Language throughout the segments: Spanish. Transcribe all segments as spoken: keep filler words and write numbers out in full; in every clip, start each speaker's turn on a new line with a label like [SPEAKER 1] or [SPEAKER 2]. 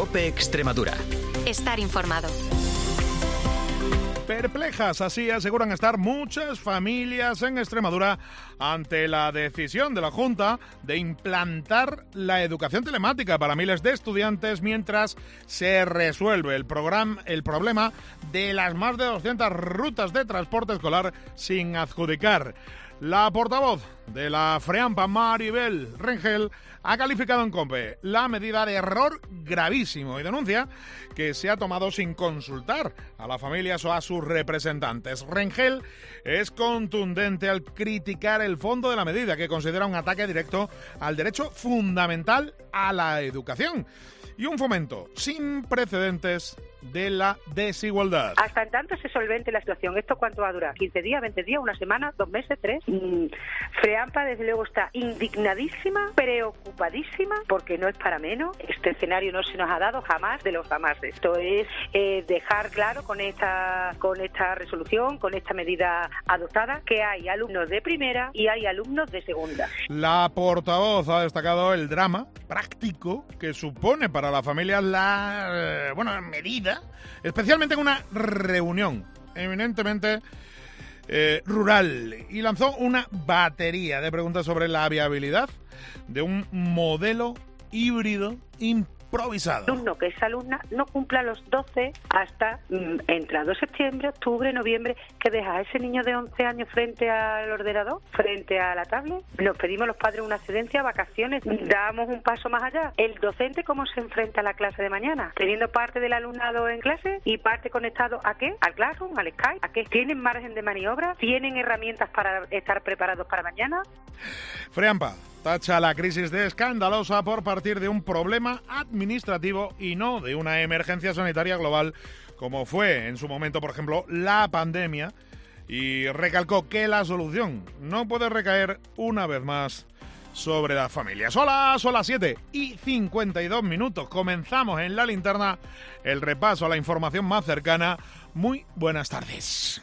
[SPEAKER 1] COPE Extremadura.
[SPEAKER 2] Estar informado.
[SPEAKER 3] Perplejas, así aseguran estar muchas familias en Extremadura ante la decisión de la Junta de implantar la educación telemática para miles de estudiantes mientras se resuelve el, programa, el problema de las más de doscientas rutas de transporte escolar sin adjudicar. La portavoz de la FREAMPA, Maribel Rengel, ha calificado en COPE la medida de error gravísimo y denuncia que se ha tomado sin consultar a las familias o a sus representantes. Rengel es contundente al criticar el fondo de la medida, que considera un ataque directo al derecho fundamental a la educación y un fomento sin precedentes de la desigualdad.
[SPEAKER 4] Hasta en tanto se solvente la situación. ¿Esto cuánto va a durar? ¿quince días, veinte días, una semana, dos meses, tres? Mm, FREAMPA desde luego está indignadísima, preocupadísima, porque no es para menos. Este escenario no se nos ha dado jamás de los jamás. Esto es eh, dejar claro con esta, con esta resolución, con esta medida adoptada, que hay alumnos de primera y hay alumnos de segunda.
[SPEAKER 3] La portavoz ha destacado el drama práctico que supone para las familias la eh, bueno, medida, especialmente en una reunión eminentemente eh, rural, y lanzó una batería de preguntas sobre la viabilidad de un modelo híbrido improvisado.
[SPEAKER 4] Alumno que es alumna no cumpla los doce hasta mm, entrado septiembre, octubre, noviembre, que deja a ese niño de once años frente al ordenador, frente a la tablet. Nos pedimos los padres una excedencia, vacaciones, damos un paso más allá. El docente, ¿cómo se enfrenta a la clase de mañana? Teniendo parte del alumnado en clase y parte conectado ¿a qué? Al Classroom, al Skype. ¿A qué? ¿Tienen margen de maniobra? ¿Tienen herramientas para estar preparados para mañana?
[SPEAKER 3] FREAMPA tacha la crisis de escandalosa por partir de un problema administrativo y no de una emergencia sanitaria global, como fue en su momento, por ejemplo, la pandemia, y recalcó que la solución no puede recaer una vez más sobre las familias. Hola, son las siete y cincuenta y dos minutos. Comenzamos en La Linterna el repaso a la información más cercana. Muy buenas tardes.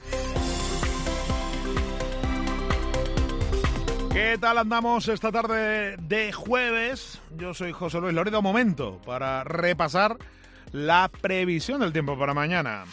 [SPEAKER 3] ¿Qué tal andamos esta tarde de jueves? Yo soy José Luis Loredo. Momento para repasar la previsión del tiempo para mañana.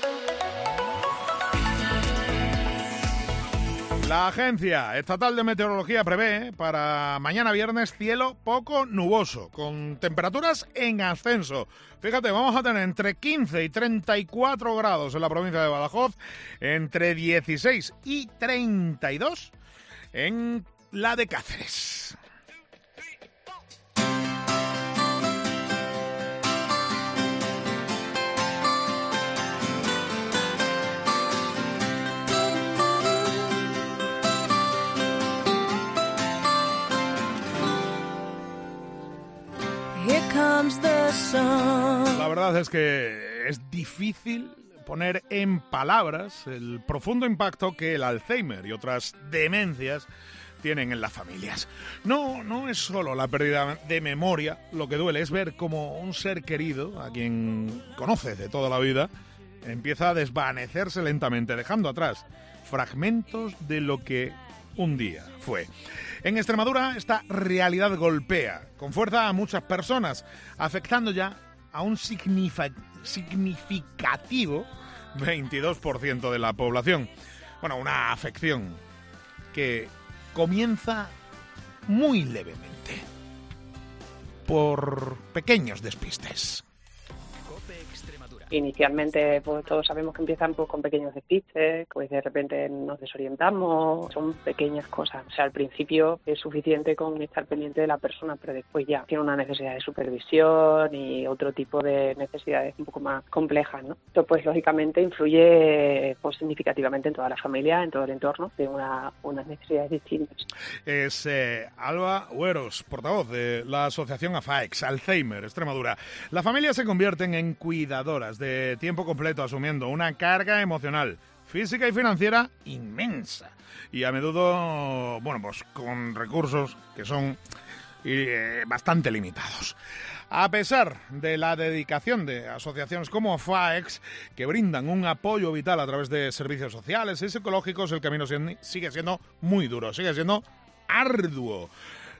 [SPEAKER 3] La Agencia Estatal de Meteorología prevé para mañana viernes cielo poco nuboso, con temperaturas en ascenso. Fíjate, vamos a tener entre quince y treinta y cuatro grados en la provincia de Badajoz, entre dieciséis y treinta y dos en la de Cáceres. La verdad es que es difícil poner en palabras el profundo impacto que el Alzheimer y otras demencias tienen en las familias. No, no es solo la pérdida de memoria lo que duele, es ver cómo un ser querido, a quien conoces de toda la vida, empieza a desvanecerse lentamente, dejando atrás fragmentos de lo que un día fue. En Extremadura esta realidad golpea con fuerza a muchas personas, afectando ya a un signific- significativo veintidós por ciento de la población. Bueno, una afección que comienza muy levemente, por pequeños despistes.
[SPEAKER 5] Inicialmente, pues todos sabemos que empiezan pues, con pequeños despistes, pues de repente nos desorientamos, son pequeñas cosas. O sea, al principio es suficiente con estar pendiente de la persona, pero después ya tiene una necesidad de supervisión y otro tipo de necesidades un poco más complejas, ¿no? Esto, pues lógicamente influye pues, significativamente en toda la familia, en todo el entorno, de una, unas necesidades distintas.
[SPEAKER 3] Es eh, Alba Hueros, portavoz de la asociación AFAEX, Alzheimer, Extremadura. Las familias se convierten en cuidadoras de tiempo completo, asumiendo una carga emocional, física y financiera inmensa. Y a menudo, bueno, pues con recursos que son eh, bastante limitados. A pesar de la dedicación de asociaciones como FAEX, que brindan un apoyo vital a través de servicios sociales y psicológicos, el camino sigue siendo muy duro, sigue siendo arduo.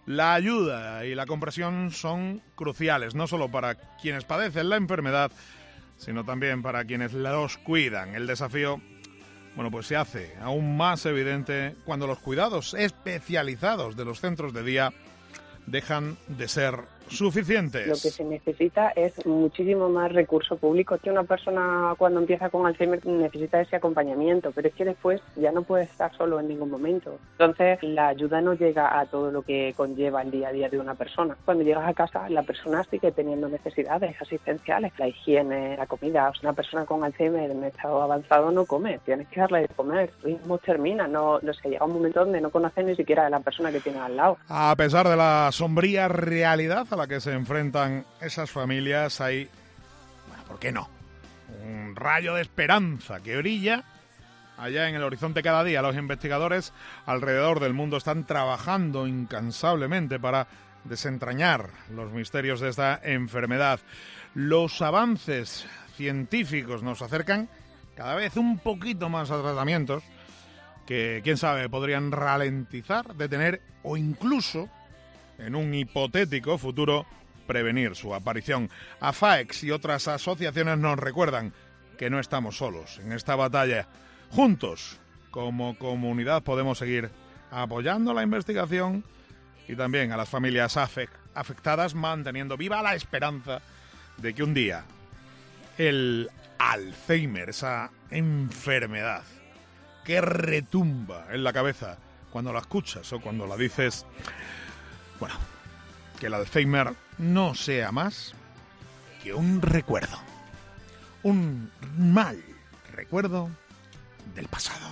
[SPEAKER 3] La ayuda y la comprensión son cruciales, no solo para quienes padecen la enfermedad, sino también para quienes los cuidan. El desafío, bueno, pues se hace aún más evidente cuando los cuidados especializados de los centros de día dejan de ser suficientes.
[SPEAKER 5] Lo que se necesita es muchísimo más recurso público. Que una persona cuando empieza con Alzheimer necesita ese acompañamiento, pero es que después ya no puede estar solo en ningún momento. Entonces la ayuda no llega a todo lo que conlleva el día a día de una persona. Cuando llegas a casa la persona sigue teniendo necesidades asistenciales, la higiene, la comida. O sea, una persona con Alzheimer en estado avanzado no come, tienes que darle de comer. Tú mismo termina, no, no sé, llega un momento donde no conoces ni siquiera a la persona que tienes al lado.
[SPEAKER 3] A pesar de la sombría realidad a la que se enfrentan esas familias, hay, bueno, ¿por qué no?, un rayo de esperanza que brilla allá en el horizonte cada día. Los investigadores alrededor del mundo están trabajando incansablemente para desentrañar los misterios de esta enfermedad. Los avances científicos nos acercan cada vez un poquito más a tratamientos que, quién sabe, podrían ralentizar, detener o incluso, en un hipotético futuro, prevenir su aparición. A FAEX y otras asociaciones nos recuerdan que no estamos solos en esta batalla. Juntos, como comunidad, podemos seguir apoyando la investigación y también a las familias afectadas, manteniendo viva la esperanza de que un día el Alzheimer, esa enfermedad que retumba en la cabeza cuando la escuchas o cuando la dices, bueno, que el Alzheimer no sea más que un recuerdo, un mal recuerdo del pasado.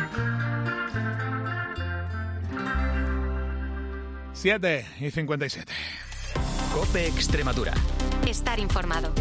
[SPEAKER 3] siete y cincuenta y siete.
[SPEAKER 1] COPE Extremadura.
[SPEAKER 2] Estar informado.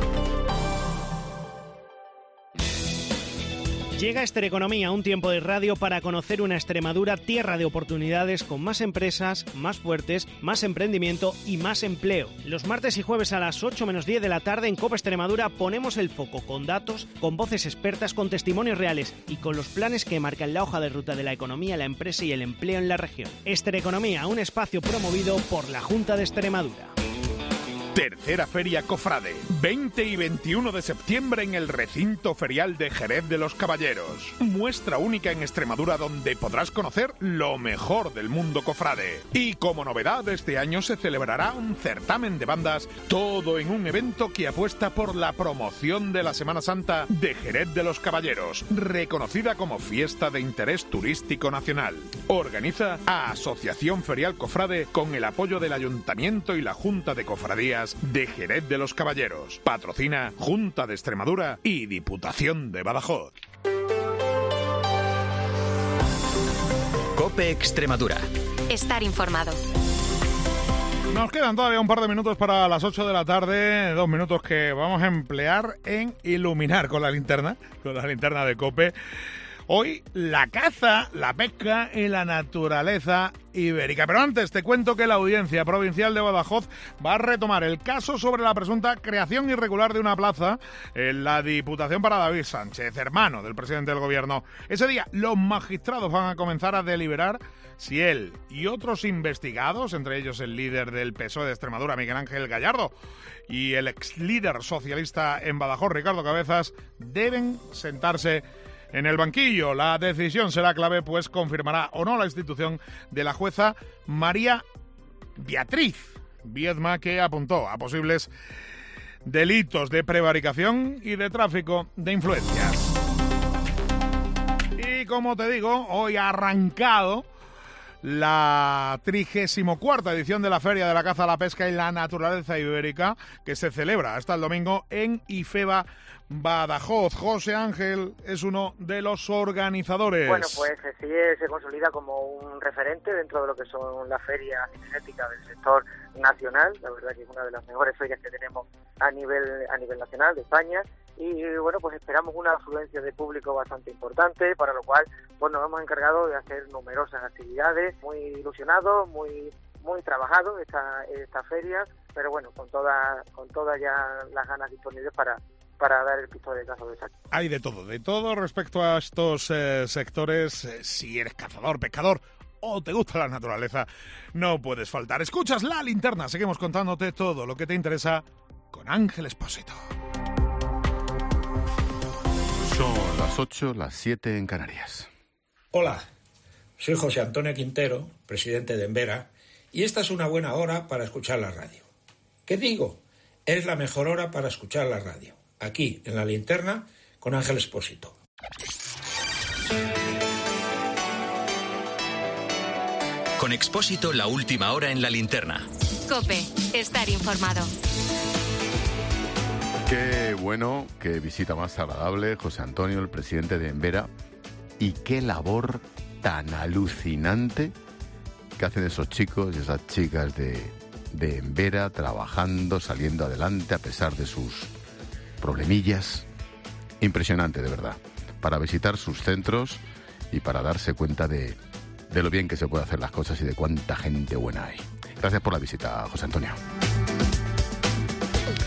[SPEAKER 6] Llega Estereconomía, un tiempo de radio para conocer una Extremadura tierra de oportunidades, con más empresas, más fuertes, más emprendimiento y más empleo. Los martes y jueves a las ocho menos diez de la tarde en COPE Extremadura ponemos el foco con datos, con voces expertas, con testimonios reales y con los planes que marcan la hoja de ruta de la economía, la empresa y el empleo en la región. Estereconomía, un espacio promovido por la Junta de Extremadura.
[SPEAKER 3] Tercera Feria Cofrade, veinte y veintiuno de septiembre en el recinto ferial de Jerez de los Caballeros. Muestra única en Extremadura donde podrás conocer lo mejor del mundo cofrade. Y como novedad, este año se celebrará un certamen de bandas, todo en un evento que apuesta por la promoción de la Semana Santa de Jerez de los Caballeros, reconocida como fiesta de interés turístico nacional. Organiza a Asociación Ferial Cofrade con el apoyo del Ayuntamiento y la Junta de Cofradías de Jerez de los Caballeros. Patrocina Junta de Extremadura y Diputación de Badajoz.
[SPEAKER 1] COPE Extremadura.
[SPEAKER 2] Estar informado.
[SPEAKER 3] Nos quedan todavía un par de minutos para las ocho de la tarde, dos minutos que vamos a emplear en iluminar con la linterna, con la linterna de COPE. Hoy la caza, la pesca y la naturaleza ibérica. Pero antes te cuento que la Audiencia Provincial de Badajoz va a retomar el caso sobre la presunta creación irregular de una plaza en la Diputación para David Sánchez, hermano del presidente del Gobierno. Ese día los magistrados van a comenzar a deliberar si él y otros investigados, entre ellos el líder del P S O E de Extremadura, Miguel Ángel Gallardo, y el ex líder socialista en Badajoz, Ricardo Cabezas, deben sentarse en el banquillo. La decisión será clave, pues confirmará o no la institución de la jueza María Beatriz Viedma, que apuntó a posibles delitos de prevaricación y de tráfico de influencias. Y como te digo, hoy ha arrancado la trigésima cuarta edición de la Feria de la Caza, la Pesca y la Naturaleza Ibérica, que se celebra hasta el domingo en IFEBA Badajoz. José Ángel es uno de los organizadores.
[SPEAKER 7] Bueno, pues sí, se consolida como un referente dentro de lo que son las ferias cinegéticas del sector nacional. La verdad que es una de las mejores ferias que tenemos a nivel a nivel nacional de España. Y bueno, pues esperamos una afluencia de público bastante importante, para lo cual pues nos hemos encargado de hacer numerosas actividades, muy ilusionados, muy muy trabajados esta esta feria, pero bueno, con todas con todas ya las ganas disponibles para para dar el pistoletazo de saque.
[SPEAKER 3] Hay de todo, de todo respecto a estos eh, sectores, eh, si eres cazador, pescador o te gusta la naturaleza, no puedes faltar. Escuchas La Linterna, seguimos contándote todo lo que te interesa con Ángel Expósito.
[SPEAKER 8] Son las ocho, las siete en Canarias.
[SPEAKER 9] Hola, soy José Antonio Quintero, presidente de Embera, y esta es una buena hora para escuchar la radio. ¿Qué digo? Es la mejor hora para escuchar la radio. Aquí, en La Linterna, con Ángel Expósito.
[SPEAKER 1] Con Expósito, la última hora en La Linterna.
[SPEAKER 2] COPE, estar informado.
[SPEAKER 8] Qué bueno, qué visita más agradable, José Antonio, el presidente de Embera, y qué labor tan alucinante que hacen esos chicos y esas chicas de, de Embera, trabajando, saliendo adelante a pesar de sus problemillas. Impresionante, de verdad, para visitar sus centros y para darse cuenta de, de lo bien que se puede hacer las cosas y de cuánta gente buena hay. Gracias por la visita, José Antonio.